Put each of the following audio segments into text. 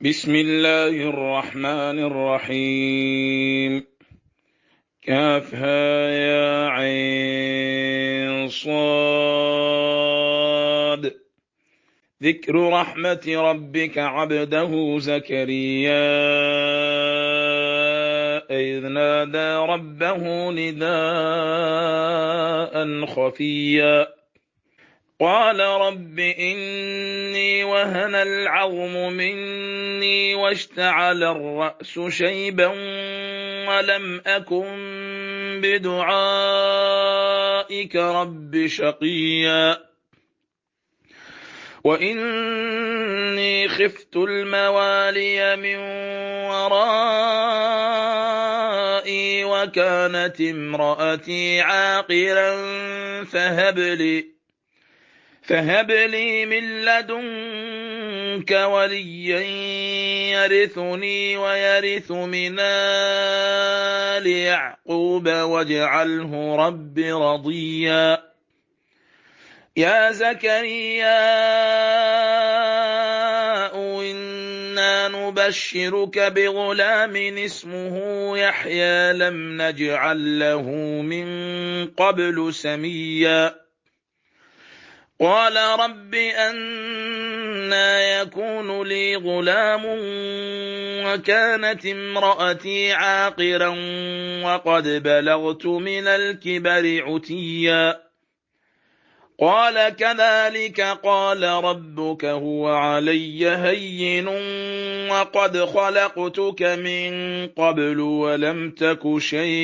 بسم الله الرحمن الرحيم. كافها يا عين صاد. ذكر رحمة ربك عبده زكريا إذ نادى ربه نداء خفيا قال رب إني وهن العظم مني واشتعل الرأس شيبا ولم أكن بدعائك رب شقيا وإني خفت الموالي من ورائي وكانت امرأتي عاقرا فهب لي من لدنك وليا يرثني ويرث من آل يعقوب واجعله رب رضيا يا زكريا إنا نبشرك بغلام اسمه يحيى لم نجعل له من قبل سميا قال رب أنى يكون لي غلام وكانت امرأتي عاقرا وقد بلغت من الكبر عتيا قال كذلك قال ربك هو علي هين وقد خلقتك من قبل ولم تك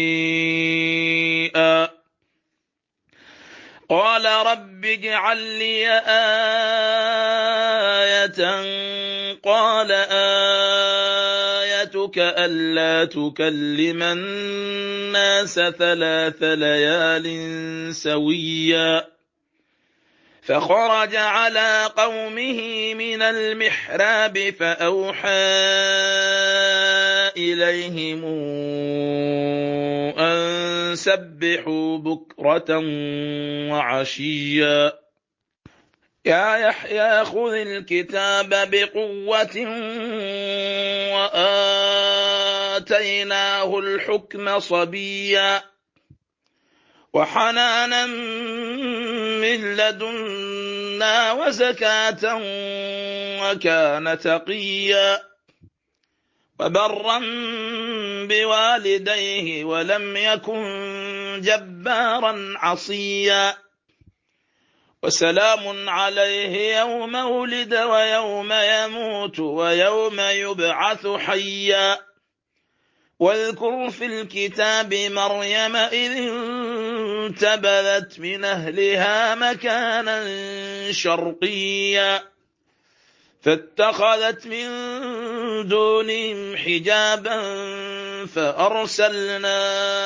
شيئا قال رب اجعل لي آية قال آيتك ألا تكلم الناس 3 ليال سويا فخرج على قومه من المحراب فأوحى إليهم أن سبحوا بكرة وعشيا يا يحيى خذ الكتاب بقوة وآتيناه الحكم صبيا وحنانا من لدنا وزكاة وكان تقيا وبرا بوالديه ولم يكن جبارا عصيا وسلام عليه يوم ولد ويوم يموت ويوم يبعث حيا واذكر في الكتاب مريم إذ انتبذت من أهلها مكانا شرقيا فاتخذت من دونهم حجابا فأرسلنا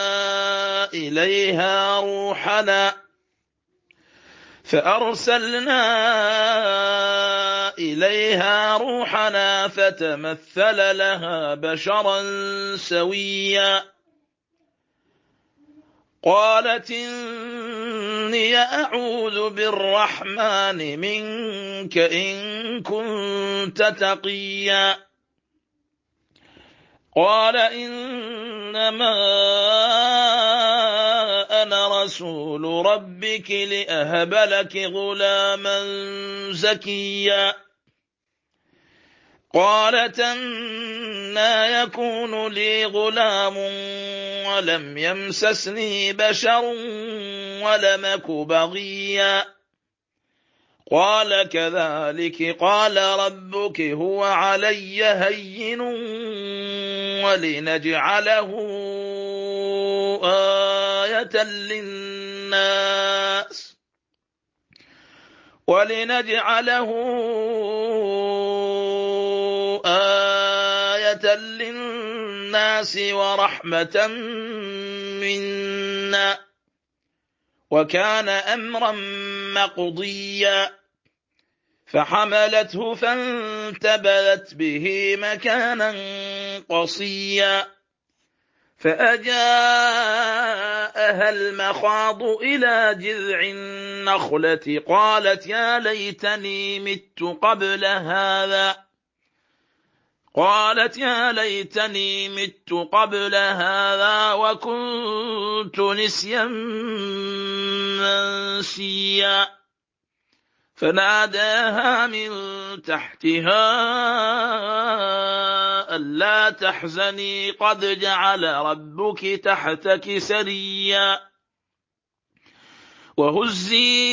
إليها روحنا فتمثل لها بشرا سويا قالت إني أعوذ بالرحمن منك إن كنت تقيا قال إنما أنا رسول ربك لأهب لك غلاما زكيا قالت أنى يكون لي غلام ولم يمسسني بشر ولم أك بغيا قال كذلك قال ربك هو علي هين ولنجعله آية للناس ورحمة منا وكان أمرا مقضيا فحملته فانتبذت به مكانا قصيا فأجاءها المخاض إلى جذع النخلة قالت يا ليتني مت قبل هذا قالت يا ليتني مت قبل هذا وكنت نسيا منسيا فناداها من تحتها ألا تحزني قد جعل ربك تحتك سريا وهزي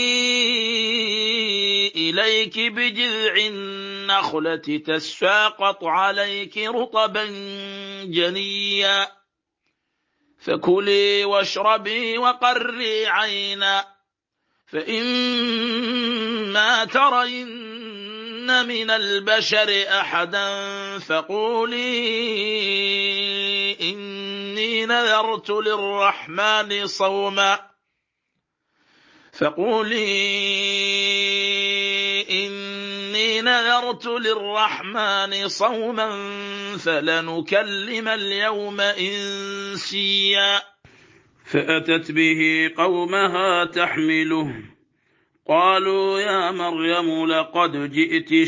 إليك بجذع النخلة تساقط عليك رطبا جنيا فكلي واشربي وقري عينا فإما ترين من البشر أحدا فقولي إني نذرت للرحمن صوما فلنكلم اليوم إنسيا فأتت به قومها تحمله قالوا يا مريم لقد جئت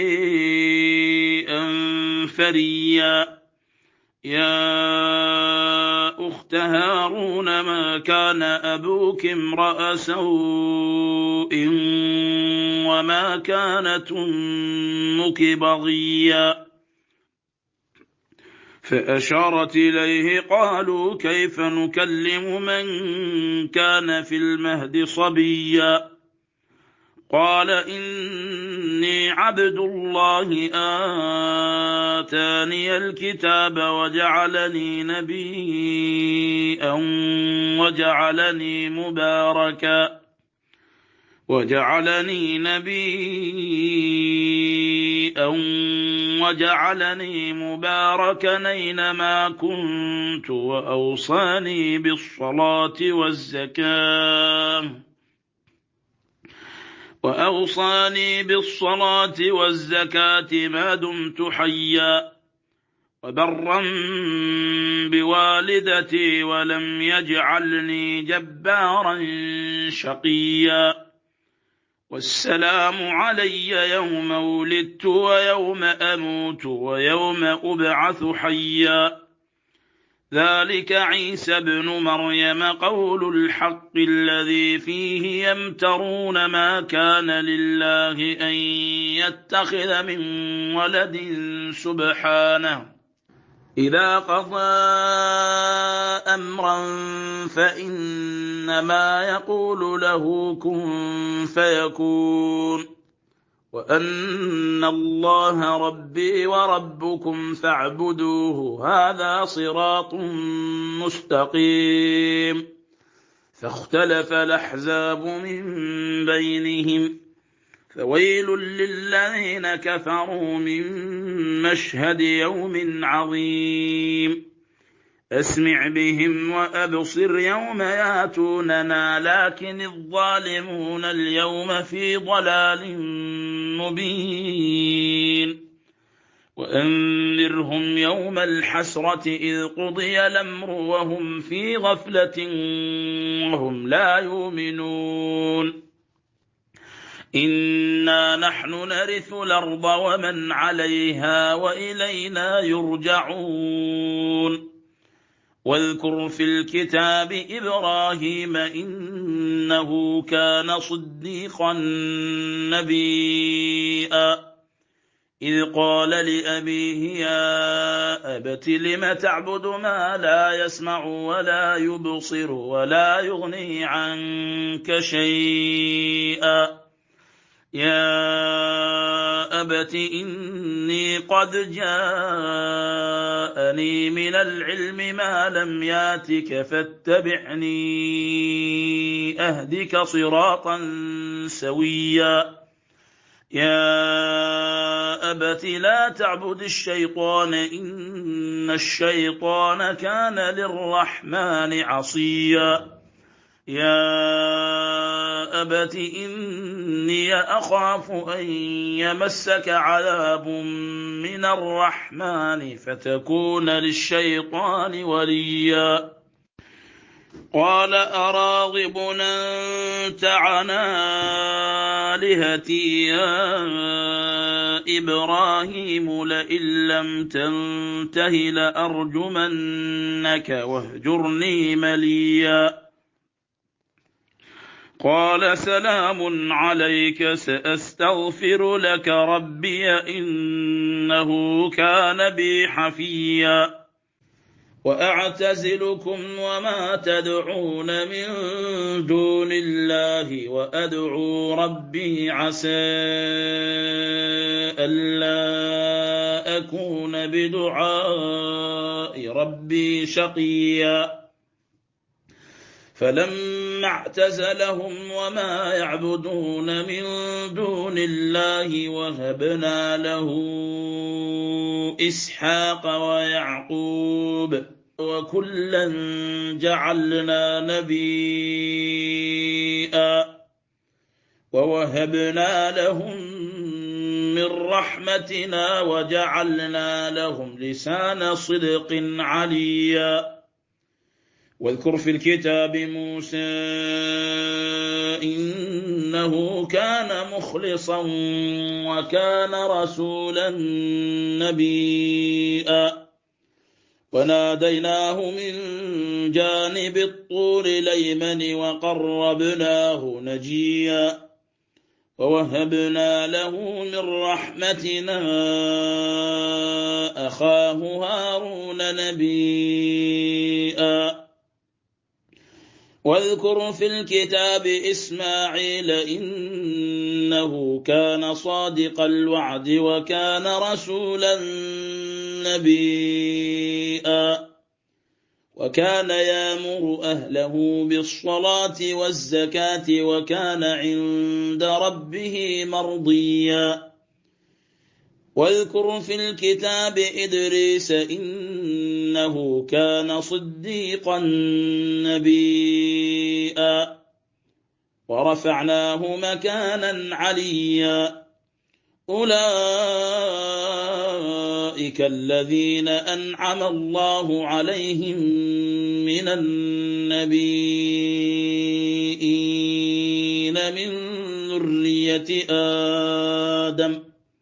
شيئا فريا يا أخت هارون ما كان أبوك امرأ سوء وما كانت أمك بغيا فأشارت إليه قالوا كيف نكلم من كان في المهد صبيا قال إني عبد الله آتاني الكتاب وجعلني نبيا وجعلني مباركا أينما كنت وأوصاني بالصلاة والزكاة ما دمت حيا وبرا بوالدتي ولم يجعلني جبارا شقيا والسلام علي يوم ولدت ويوم أموت ويوم أبعث حيا ذلك عيسى ابن مريم قول الحق الذي فيه يمترون ما كان لله أن يتخذ من ولد سبحانه إذا قضى أمرا فإنما يقول له كن فيكون وأن الله ربي وربكم فاعبدوه هذا صراط مستقيم فاختلف الأحزاب من بينهم فويل للذين كفروا من مشهد يوم عظيم أسمع بهم وأبصر يوم ياتوننا لكن الظالمون اليوم في ضلال مبين وأنذرهم يوم الحسرة إذ قضي الأمر وهم في غفلة وهم لا يؤمنون إنا نحن نرث الأرض ومن عليها وإلينا يرجعون واذكر في الكتاب إبراهيم إنه كان صديقا نبيا إذ قال لأبيه يا أبت لم تعبد ما لا يسمع ولا يبصر ولا يغني عنك شيئا يا أبت إني قد جاءني من العلم ما لم ياتك فاتبعني أهدك صراطا سويا يا أبت لا تعبد الشيطان إن الشيطان كان للرحمن عصيا يا أبت إني أخاف أن يمسك عذاب من الرحمن فتكون للشيطان وليا قال أراغب أنت عن آلهتي يا إبراهيم لئن لم تنته لأرجمنك واهجرني مليا قال سلام عليك سأستغفر لك ربي إنه كان بي حفيا وأعتزلكم وما تدعون من دون الله وأدعو ربي عسى ألا أكون بدعاء ربي شقيا فلما اعتزلهم وما يعبدون من دون الله وهبنا له إسحاق ويعقوب وكلا جعلنا نبيا ووهبنا لهم من رحمتنا وجعلنا لهم لسان صدق عليا واذكر في الكتاب موسى إنه كان مخلصا وكان رسولا نبيا وناديناه من جانب الطور الأيمن وقربناه نجيا ووهبنا له من رحمتنا أخاه هارون نبيا واذكر في الكتاب إسماعيل إنه كان صادق الوعد وكان رسولا نبيا وكان يأمر أهله بالصلاة والزكاة وكان عند ربه مرضيا واذكر في الكتاب إدريس إنه كان صديقا نبيا ورفعناه مكانا عليا أولئك الذين أنعم الله عليهم من النبيين من ذرية آدم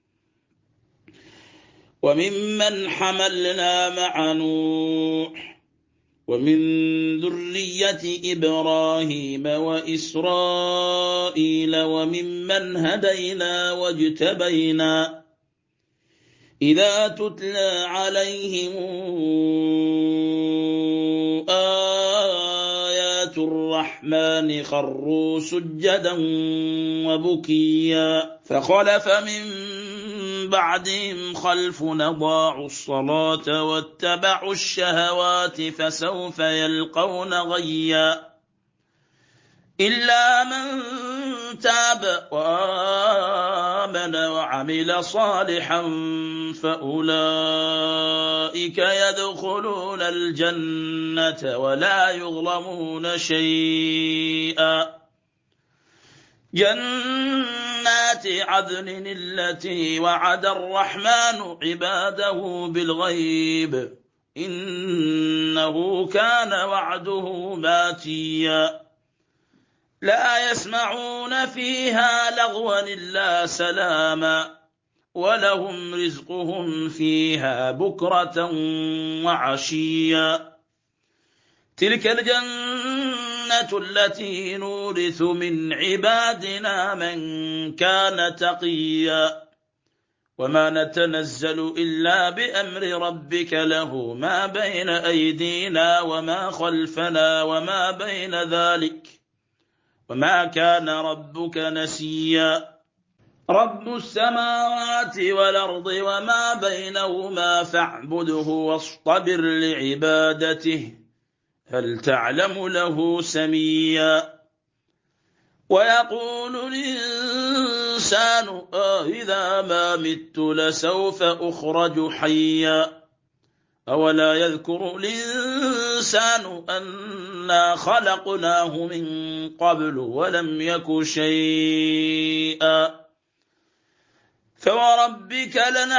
وممن حملنا مع نوح ومن ذرية إبراهيم وإسرائيل وممن هدينا واجتبينا إذا تتلى عليهم آيات الرحمن خروا سجدا وبكيا فخلف من بعدهم خلف أضاعوا الصلاة واتبعوا الشهوات فسوف يلقون غيا إلا من تاب وآمن وعمل صالحا فأولئك يدخلون الجنة ولا يظلمون شيئا جنات عدن التي وعد الرحمن عباده بالغيب إنه كان وعده ماتيا لا يسمعون فيها لغوا إلا سلاما ولهم رزقهم فيها بكرة وعشيا تلك الجنة التي نورث من عبادنا من كان تقيا وما نتنزل إلا بأمر ربك له ما بين أيدينا وما خلفنا وما بين ذلك وما كان ربك نسيا رب السماوات والأرض وما بينهما فاعبده واصطبر لعبادته هل تعلم له سميا ويقول الإنسان إذا ما مت لسوف أخرج حيا أولا يذكر الإنسان أنا خلقناه من قبل ولم يك شيئا فوربك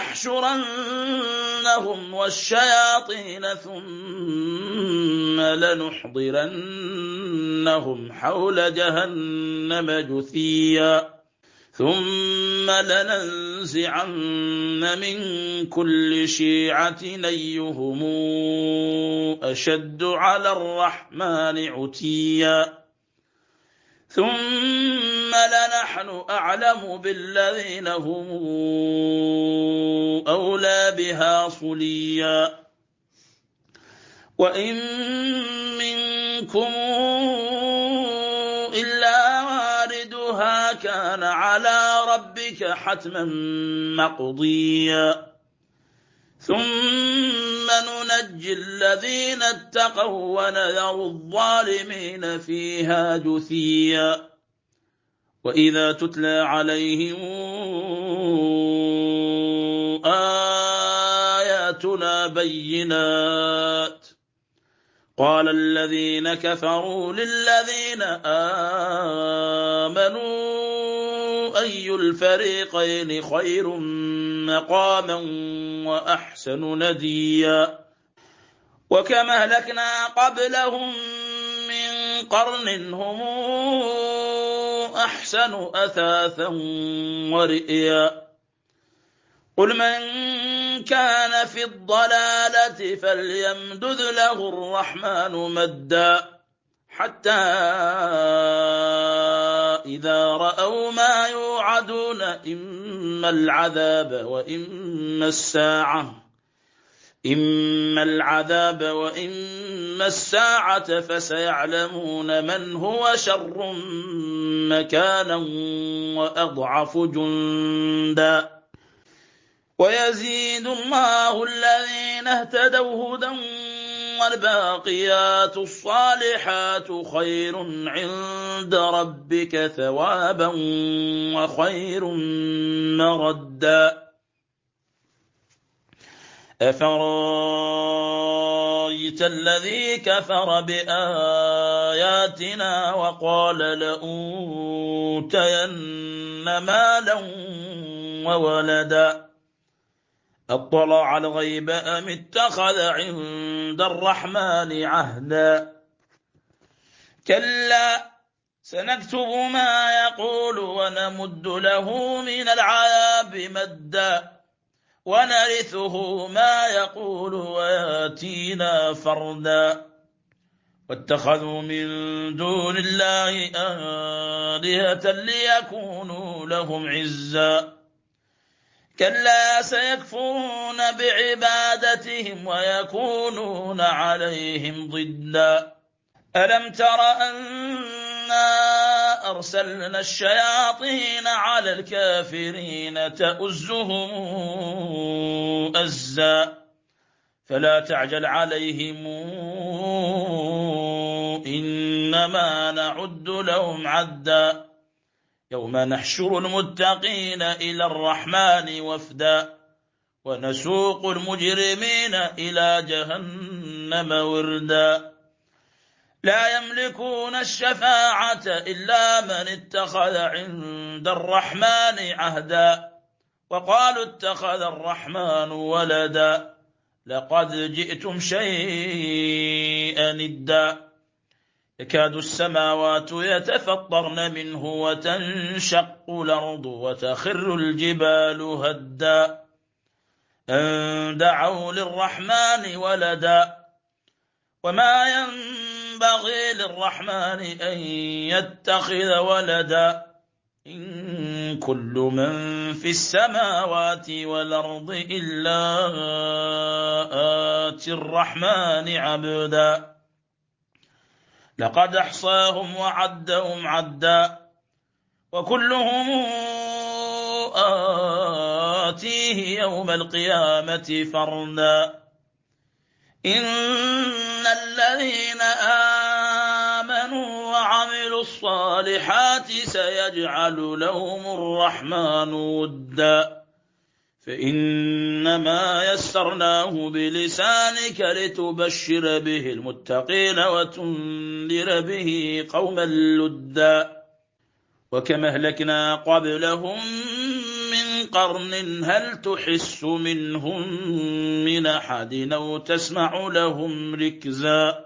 لنحشرنهم والشياطين ثم لنحضرنهم حول جهنم جثيا ثم لننزعن من كل شيعة أيهم أشد على الرحمن عتيا ثم لنحن أعلم بالذين هم أولى بها صليا وإن منكم إلا واردها كان على ربك حتما مقضيا ثم ننجي الذين اتقوا ونذر الظالمين فيها جثيا وإذا تتلى عليهم آياتنا بينات قال الذين كفروا للذين آمنوا أي الفريقين خير مقاما وأحسن نديا وكم أهلكنا قبلهم من قرن هم أحسن أثاثا ورئيا قل من كان في الضلالة فليمدد له الرحمن مدا حتى إذا رأوا ما يوعدون إما العذاب وإما الساعة فسيعلمون من هو شر مكانا وأضعف جندا ويزيد الله الذين اهتدوا هدى والباقيات الصالحات خير عند ربك ثوابا وخير مردا أفرأيت الذي كفر بآياتنا وقال لأوتين مالا وولدا أطلع الغيب أم اتخذ عند الرحمن عهدا كلا سنكتب ما يقول ونمد له من العذاب مدا ونرثه ما يقول وياتينا فردا واتخذوا من دون الله آلهة ليكونوا لهم عزا كلا سيكفرون بعبادتهم ويكونون عليهم ضدا ألم تر أنا أرسلنا الشياطين على الكافرين تؤزهم أزا فلا تعجل عليهم إنما نعد لهم عدا يوم نحشر المتقين إلى الرحمن وفدا ونسوق المجرمين إلى جهنم وردا لا يملكون الشفاعة إلا من اتخذ عند الرحمن عهدا وقالوا اتخذ الرحمن ولدا لقد جئتم شيئا إدا يكاد السماوات يتفطرن منه وتنشق الأرض وتخر الجبال هدا أن دعوا للرحمن ولدا وما ينبغي للرحمن أن يتخذ ولدا إن كل من في السماوات والأرض إلا آتي الرحمن عبدا لقد أحصاهم وعدهم عدا وكلهم آتيه يوم القيامة فردا إن الذين آمنوا وعملوا الصالحات سيجعل لهم الرحمن ودا فإنما يسرناه بلسانك لتبشر به المتقين وتنذر به قوما لدا وكما أهلكنا قبلهم من قرن هل تحس منهم من أحد أو تسمع لهم ركزا